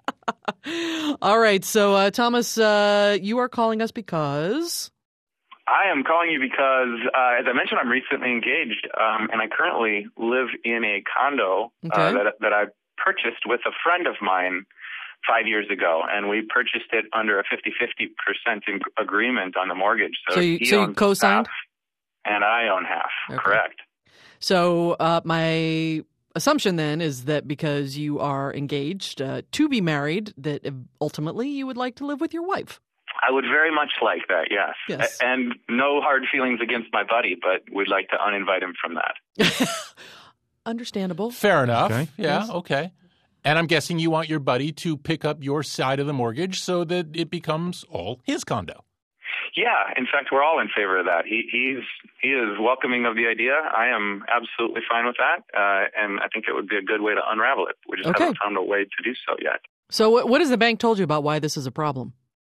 Speaker 1: All right, so Thomas, you are calling us because...
Speaker 6: I am calling you because, as I mentioned, I'm recently engaged, and I currently live in a condo that I purchased with a friend of mine 5 years ago, and we purchased it under a 50% agreement on the mortgage.
Speaker 1: So you
Speaker 6: owns
Speaker 1: co-signed?
Speaker 6: half, and I own half.
Speaker 1: Okay.
Speaker 6: Correct.
Speaker 1: So my assumption then is that because you are engaged to be married, that ultimately you would like to live with your wife.
Speaker 6: I would very much like that, yes. And no hard feelings against my buddy, but we'd like to uninvite him from that.
Speaker 1: Understandable.
Speaker 21: Fair enough.
Speaker 20: Okay.
Speaker 21: Yeah,
Speaker 1: Yes.
Speaker 21: okay. And I'm guessing you want your buddy to pick up your side of the mortgage so that it becomes all his condo.
Speaker 6: Yeah, in fact, we're all in favor of that. He is welcoming of the idea. I am absolutely fine with that, and I think it would be a good way to unravel it. We just haven't found a way to do so yet.
Speaker 1: So what has the bank told you about why this is a problem?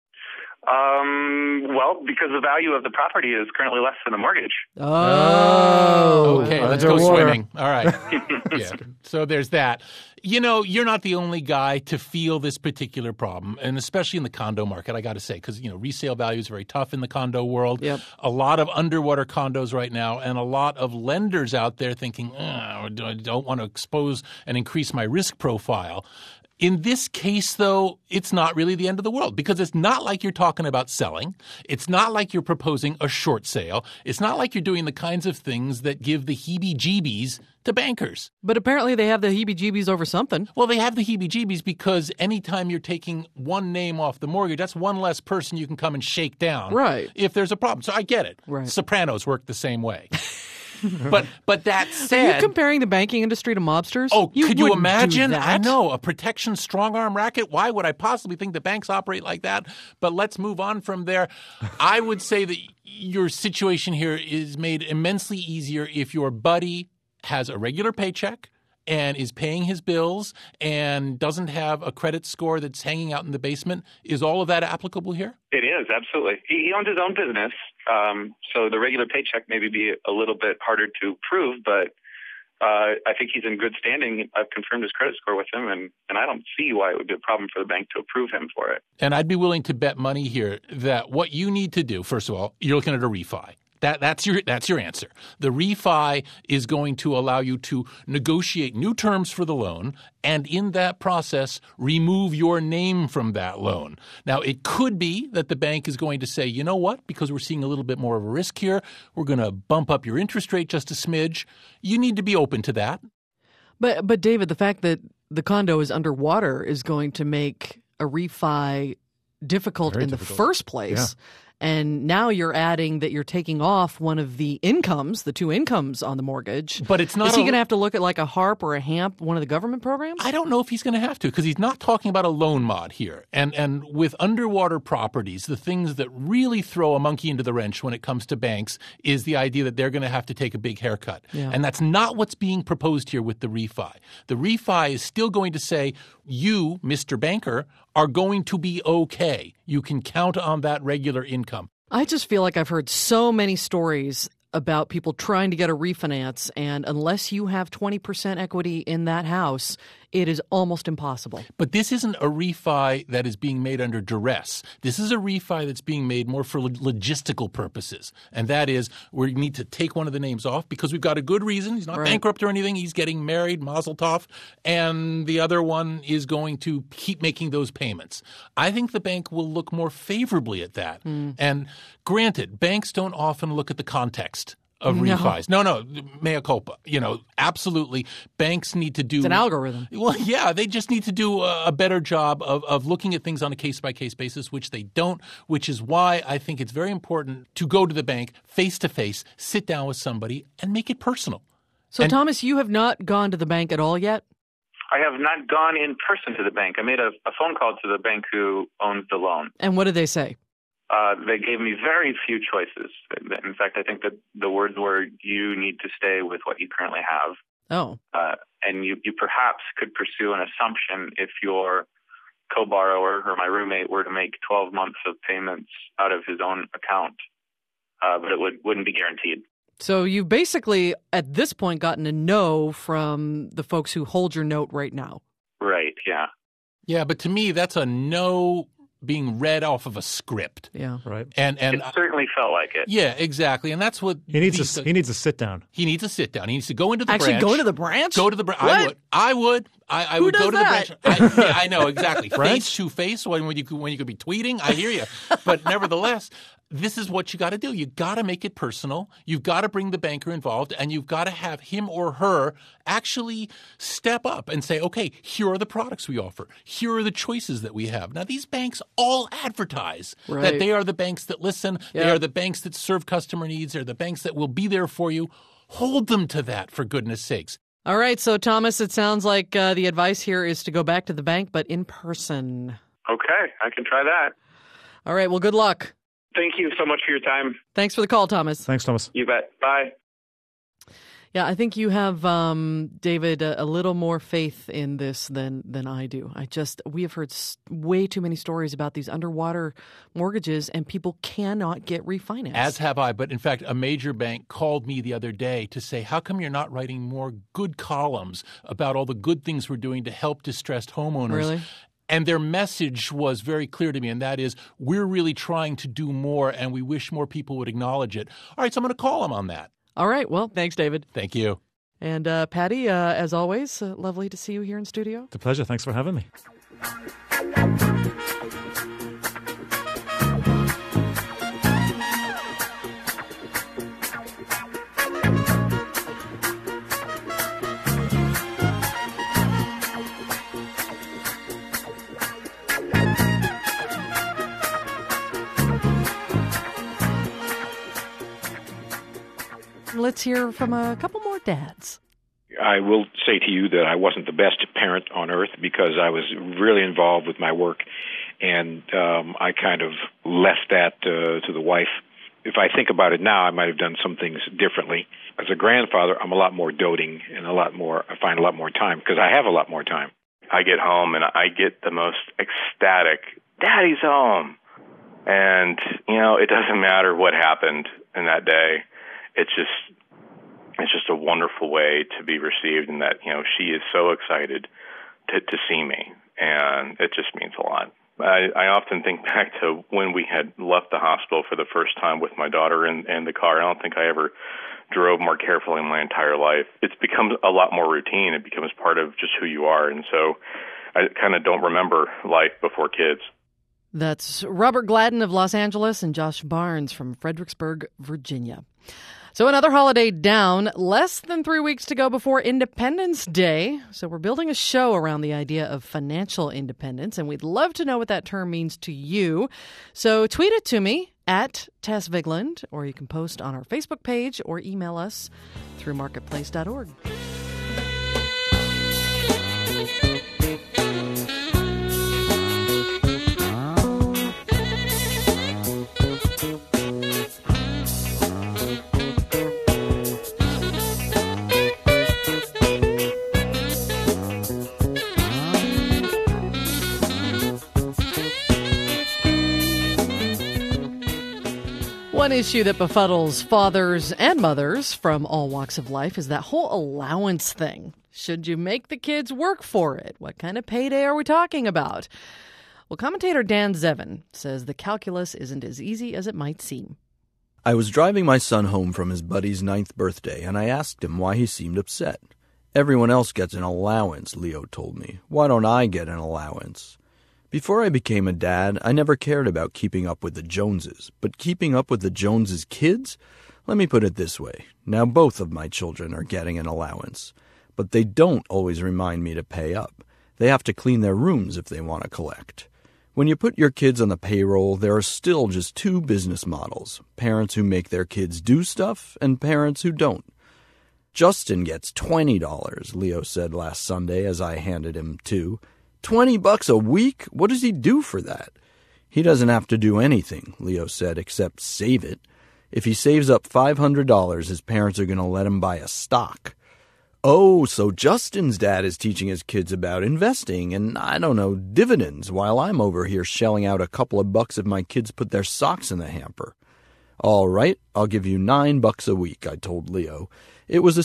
Speaker 6: Well, because the value of the property is currently less than the mortgage.
Speaker 1: Oh.
Speaker 21: Okay, let's go swimming. All right. Yeah. So there's that. You know, you're not the only guy to feel this particular problem, and especially in the condo market, I got to say, because, you know, resale value is very tough in the condo world.
Speaker 1: Yep.
Speaker 21: A lot of underwater condos right now, and a lot of lenders out there thinking, I don't want to expose and increase my risk profile. In this case, though, it's not really the end of the world because it's not like you're talking about selling. It's not like you're proposing a short sale. It's not like you're doing the kinds of things that give the heebie-jeebies to bankers.
Speaker 1: But apparently they have the heebie-jeebies over something.
Speaker 21: Well, they have the heebie-jeebies because anytime you're taking one name off the mortgage, that's one less person you can come and shake down.
Speaker 1: Right.
Speaker 21: If there's a problem. So I get it.
Speaker 1: Right.
Speaker 21: Sopranos work the same way. But that
Speaker 1: Are
Speaker 21: said,
Speaker 1: you comparing the banking industry to mobsters?
Speaker 21: oh, could you
Speaker 1: wouldn't do
Speaker 21: imagine?
Speaker 1: that.
Speaker 21: I know, a protection strong-arm racket. Why would I possibly think the banks operate like that? But let's move on from there. I would say that your situation here is made immensely easier if your buddy has a regular paycheck and is paying his bills and doesn't have a credit score that's hanging out in the basement. Is all of that applicable here?
Speaker 6: It is, absolutely. He owns his own business, so the regular paycheck maybe be a little bit harder to prove, but I think he's in good standing. I've confirmed his credit score with him, and I don't see why it would be a problem for the bank to approve him for it.
Speaker 21: And I'd be willing to bet money here that what you need to do, first of all, you're looking at a refi. That's your answer. The refi is going to allow you to negotiate new terms for the loan, and in that process, remove your name from that loan. Now, it could be that the bank is going to say, you know what, because we're seeing a little bit more of a risk here, we're going to bump up your interest rate just a smidge. You need to be open to that.
Speaker 1: But David, the fact that the condo is underwater is going to make a refi difficult in the first place. Yeah. And now you're adding that you're taking off one of the incomes, the two incomes on the mortgage.
Speaker 21: But it's not.
Speaker 1: Is he going to have to look at like a HARP or a HAMP, one of the government programs?
Speaker 21: I don't know if he's going to have to, because he's not talking about a loan mod here. And with underwater properties, the things that really throw a monkey into the wrench when it comes to banks is the idea that they're going to have to take a big haircut. Yeah. And that's not what's being proposed here with the refi. The refi is still going to say, you, Mr. Banker, are going to be okay. You can count on that regular income.
Speaker 1: I just feel like I've heard so many stories about people trying to get a refinance, and unless you have 20% equity in that house, it is almost impossible.
Speaker 21: But this isn't a refi that is being made under duress. This is a refi that's being made more for logistical purposes. And that is, we need to take one of the names off because we've got a good reason. He's not bankrupt or anything. He's getting married, mazel tov. And the other one is going to keep making those payments. I think the bank will look more favorably at that. And granted, banks don't often look at the context of refis. No, mea culpa. Absolutely. Banks need to do...
Speaker 1: It's an algorithm.
Speaker 21: Well, yeah, they just need to do a better job of looking at things on a case-by-case basis, which they don't, which is why I think it's very important to go to the bank face-to-face, sit down with somebody, and make it personal.
Speaker 1: So, Thomas, you have not gone to the bank at all yet?
Speaker 6: I have not gone in person to the bank. I made a phone call to the bank who owns the loan.
Speaker 1: And what did they say?
Speaker 6: They gave me very few choices. In fact, I think that the words were, you need to stay with what you currently have.
Speaker 1: Oh.
Speaker 6: And you perhaps could pursue an assumption if your co-borrower or my roommate were to make 12 months of payments out of his own account, but it wouldn't be guaranteed.
Speaker 1: So you've basically, at this point, gotten a no from the folks who hold your note right now.
Speaker 6: Right, yeah.
Speaker 21: Yeah, but to me, that's a no being read off of a script.
Speaker 1: Yeah.
Speaker 20: Right.
Speaker 21: And
Speaker 6: it certainly felt like it.
Speaker 21: Yeah, exactly. And that's what
Speaker 20: he needs a sit down.
Speaker 21: He needs a sit down. He needs to go into the branch.
Speaker 1: Actually, go to the branch?
Speaker 21: Go to the branch. I would. I
Speaker 1: Who
Speaker 21: would
Speaker 1: does
Speaker 21: go to
Speaker 1: that?
Speaker 21: the branch. I know, exactly. Face to face when you could be tweeting. I hear you. But nevertheless, this is what you got to do. You got to make it personal. You've got to bring the banker involved, and you've got to have him or her actually step up and say, okay, here are the products we offer. Here are the choices that we have. Now, these banks all advertise that they are the banks that listen. Yep. They are the banks that serve customer needs. They're the banks that will be there for you. Hold them to that, for goodness sakes.
Speaker 1: All right. So, Thomas, it sounds like the advice here is to go back to the bank, but in person.
Speaker 6: Okay. I can try that.
Speaker 1: All right. Well, good luck.
Speaker 6: Thank you so much for your time.
Speaker 1: Thanks for the call, Thomas.
Speaker 20: Thanks, Thomas.
Speaker 6: You bet. Bye.
Speaker 1: Yeah, I think you have, David, a little more faith in this than I do. We have heard way too many stories about these underwater mortgages, and people cannot get refinanced.
Speaker 21: As have I. But in fact, a major bank called me the other day to say, how come you're not writing more good columns about all the good things we're doing to help distressed homeowners?
Speaker 1: Really?
Speaker 21: And their message was very clear to me, and that is, we're really trying to do more, and we wish more people would acknowledge it. All right, so I'm going to call them on that.
Speaker 1: All right. Well, thanks, David.
Speaker 21: Thank you.
Speaker 1: And Patty, as always, lovely to see you here in studio.
Speaker 20: It's a pleasure. Thanks for having me.
Speaker 1: Let's hear from a couple more dads.
Speaker 7: I will say to you that I wasn't the best parent on earth because I was really involved with my work, and I kind of left that to the wife. If I think about it now, I might have done some things differently. As a grandfather, I'm a lot more doting and I find a lot more time because I have a lot more time.
Speaker 12: I get home and I get the most ecstatic, Daddy's home. And, it doesn't matter what happened in that day. It's just,
Speaker 8: it's just a wonderful way to be received, and that, she is so excited to see me, and it just means a lot. I often think back to when we had left the hospital for the first time with my daughter in the car. I don't think I ever drove more carefully in my entire life. It's become a lot more routine. It becomes part of just who you are, and so I kind of don't remember life before kids.
Speaker 1: That's Robert Gladden of Los Angeles and Josh Barnes from Fredericksburg, Virginia. So another holiday down, less than 3 weeks to go before Independence Day. So we're building a show around the idea of financial independence, and we'd love to know what that term means to you. So tweet it to me at Tess Vigland, or you can post on our Facebook page or email us through marketplace.org. One issue that befuddles fathers and mothers from all walks of life is that whole allowance thing. Should you make the kids work for it? What kind of payday are we talking about? Well, commentator Dan Zevin says the calculus isn't as easy as it might seem.
Speaker 22: I was driving my son home from his buddy's 9th birthday, and I asked him why he seemed upset. Everyone else gets an allowance, Leo told me. Why don't I get an allowance? Before I became a dad, I never cared about keeping up with the Joneses. But keeping up with the Joneses' kids? Let me put it this way. Now both of my children are getting an allowance. But they don't always remind me to pay up. They have to clean their rooms if they want to collect. When you put your kids on the payroll, there are still just two business models. Parents who make their kids do stuff and parents who don't. Justin gets $20, Leo said last Sunday as I handed him $2. $20 a week? What does he do for that? He doesn't have to do anything, Leo said, except save it. If he saves up $500, his parents are going to let him buy a stock. Oh, so Justin's dad is teaching his kids about investing and, I don't know, dividends, while I'm over here shelling out a couple of bucks if my kids put their socks in the hamper. All right, I'll give you $9 a week, I told Leo. It was a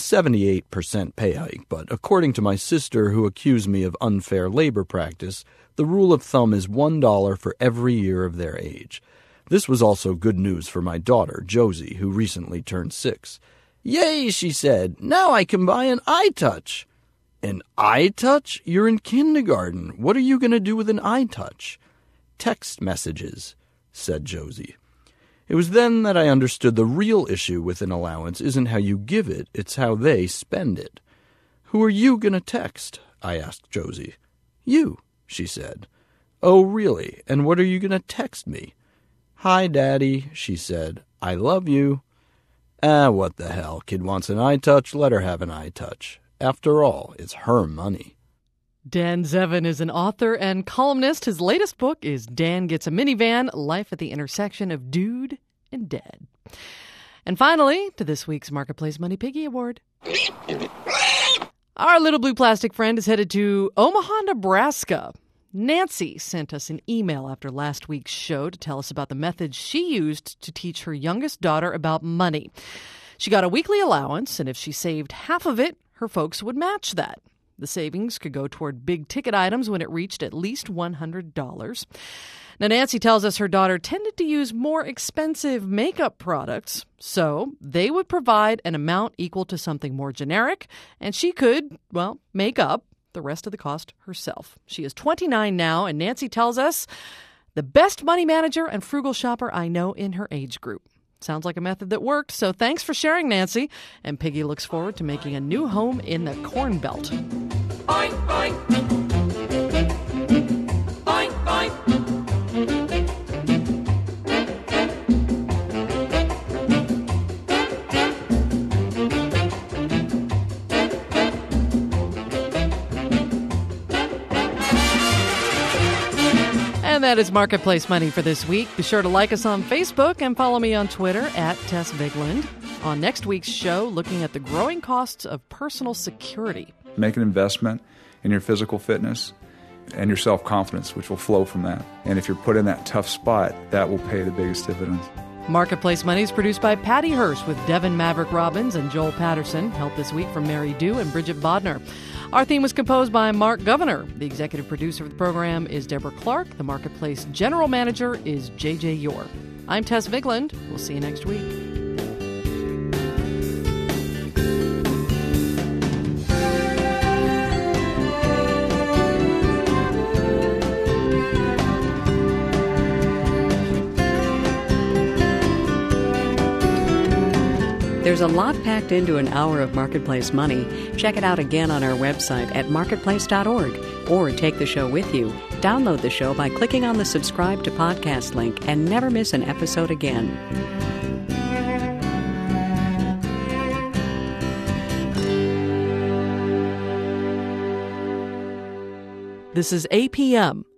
Speaker 22: 78% pay hike, but according to my sister, who accused me of unfair labor practice, the rule of thumb is $1 for every year of their age. This was also good news for my daughter, Josie, who recently turned 6. Yay, she said. Now I can buy an iTouch. An iTouch? You're in kindergarten. What are you going to do with an iTouch? Text messages, said Josie. It was then that I understood the real issue with an allowance isn't how you give it, it's how they spend it. Who are you going to text? I asked Josie. You, she said. Oh, really? And what are you going to text me? Hi, Daddy, she said. I love you. What the hell? Kid wants an iTouch, let her have an iTouch. After all, it's her money.
Speaker 1: Dan Zevin is an author and columnist. His latest book is Dan Gets a Minivan, Life at the Intersection of Dude and Dad. And finally, to this week's Marketplace Money Piggy Award. Our little blue plastic friend is headed to Omaha, Nebraska. Nancy sent us an email after last week's show to tell us about the methods she used to teach her youngest daughter about money. She got a weekly allowance, and if she saved half of it, her folks would match that. The savings could go toward big-ticket items when it reached at least $100. Now, Nancy tells us her daughter tended to use more expensive makeup products, so they would provide an amount equal to something more generic, and she could, make up the rest of the cost herself. She is 29 now, and Nancy tells us the best money manager and frugal shopper I know in her age group. Sounds like a method that worked, so thanks for sharing, Nancy. And Piggy looks forward to making a new home in the Corn Belt. Boing, boing. Boing, boing. And that is Marketplace Money for this week. Be sure to like us on Facebook and follow me on Twitter at Tess Vigland. On next week's show, looking at the growing costs of personal security.
Speaker 23: Make an investment in your physical fitness and your self-confidence, which will flow from that. And if you're put in that tough spot, that will pay the biggest dividends.
Speaker 1: Marketplace Money is produced by Patty Hirsch with Devin Maverick Robbins and Joel Patterson. Help this week from Mary Dew and Bridget Bodner. Our theme was composed by Mark Governor. The executive producer of the program is Deborah Clark. The Marketplace general manager is J.J. Yore. I'm Tess Vigland. We'll see you next week.
Speaker 2: There's a lot packed into an hour of Marketplace Money. Check it out again on our website at marketplace.org or take the show with you. Download the show by clicking on the subscribe to podcast link and never miss an episode again.
Speaker 1: This is APM.